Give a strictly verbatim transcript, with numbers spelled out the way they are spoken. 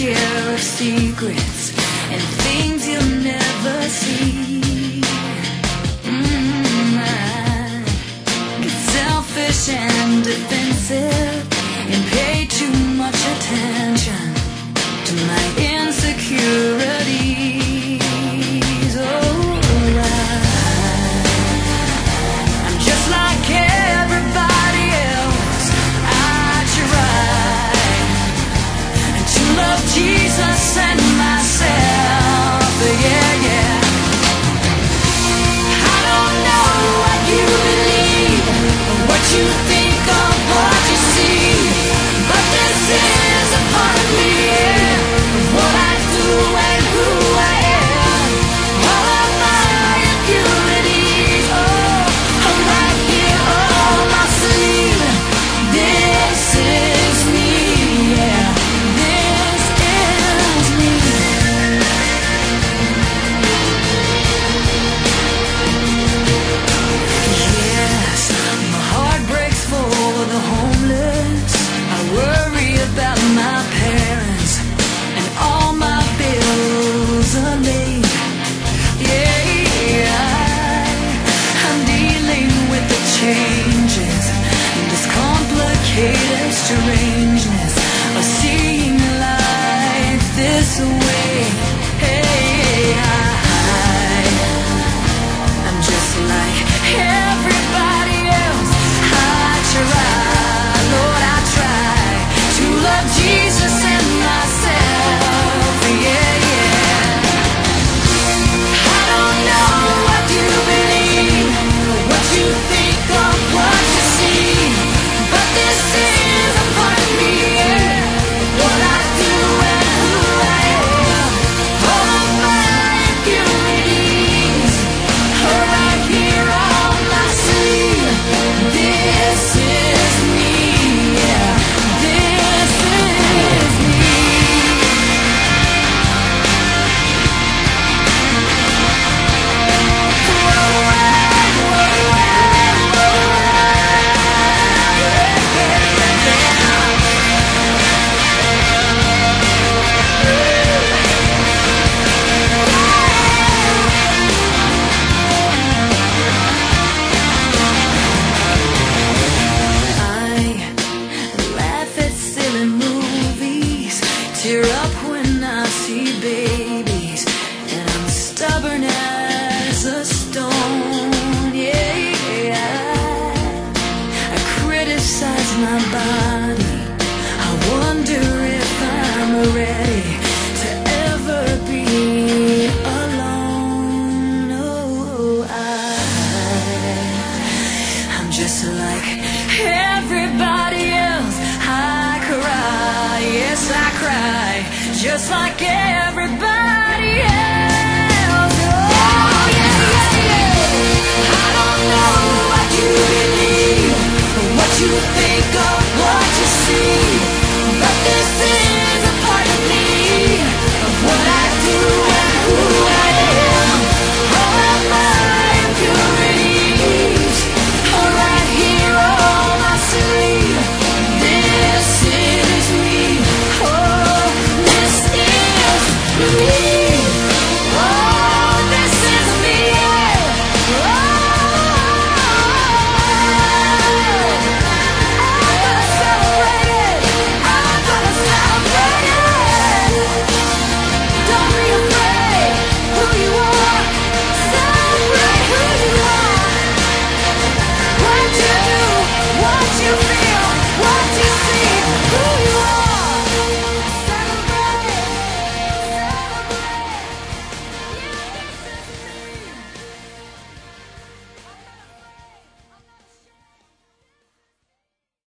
share of secrets and things you'll never see. Mm, I get selfish and defensive and pay too much attention to my insecurities. Oh, I, I'm just like everybody else. I try to love Jesus and myself, yeah, yeah. I don't know what you believe or what you think of what you see, but this is a part of me, yeah, of what I do and who I am. All of my impurities, oh, I'm right here on my sleeve. This is me, yeah. This is me. Yes, my heart breaks for the homeless. I worry about my parents and all my bills are late. Yeah, I, I'm dealing with the changes and this complicated strangeness of seeing life this way. Hey, I, I'm just like everybody else. I try, Lord, I try to love Jesus and myself. Yeah, yeah. I don't know what you believe, what you think of what you see, but this is a part of me, yeah, what I do and who I am. All of my impurities are right here on my sleeve. This is me, yeah, this is me. I laugh at silly movies, tear up when I see babies, and I'm stubborn as a stone. Yeah, I criticize my body. I wonder if I'm ready to ever be alone. Oh, I, I'm just like everybody else. I cry, yes, I cry, just like everybody.